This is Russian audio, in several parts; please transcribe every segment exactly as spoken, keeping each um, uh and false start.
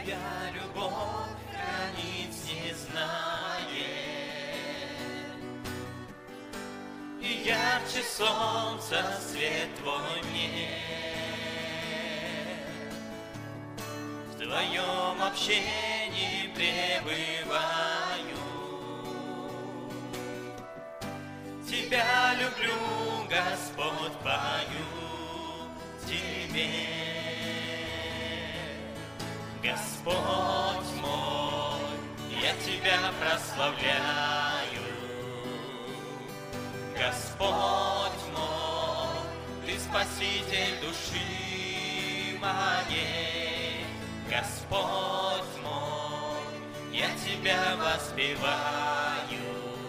Твоя любовь границ не знает, и ярче солнца свет Твой нет. В Твоем общении пребываю, Тебя люблю, Господь, пою Тебе. Господь мой, я Тебя прославляю. Господь мой, Ты спаситель души моей. Господь мой, я Тебя воспеваю.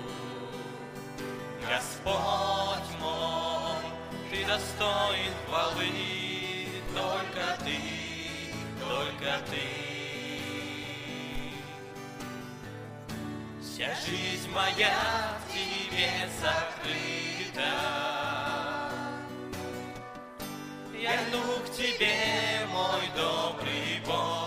Господь мой, Ты достоин хвалы, только Ты, только Ты. Вся жизнь моя в Тебе сокрыта. Я льну к Тебе, мой добрый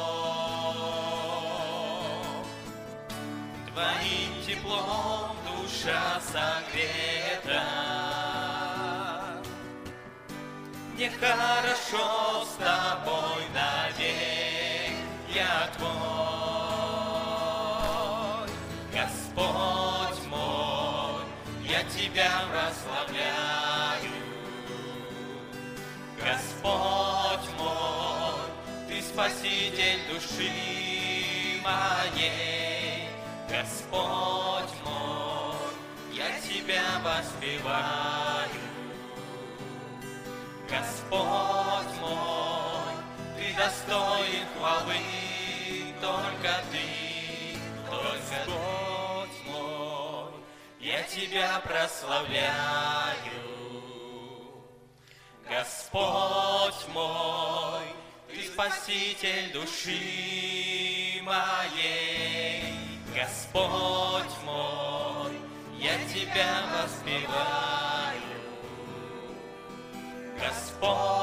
Бог. Твоим теплом душа согрета. Мне хорошо с Тобой навек, я Твой. Господь мой, я Тебя прославляю. Господь мой, Ты спаситель души моей. Господь мой, я Тебя воспеваю. Господь мой, Ты достоин хвалы, только Ты, только Господь мой, я Тебя прославляю. Господь мой, Ты спаситель души моей. Господь мой, я Тебя воспеваю. Господь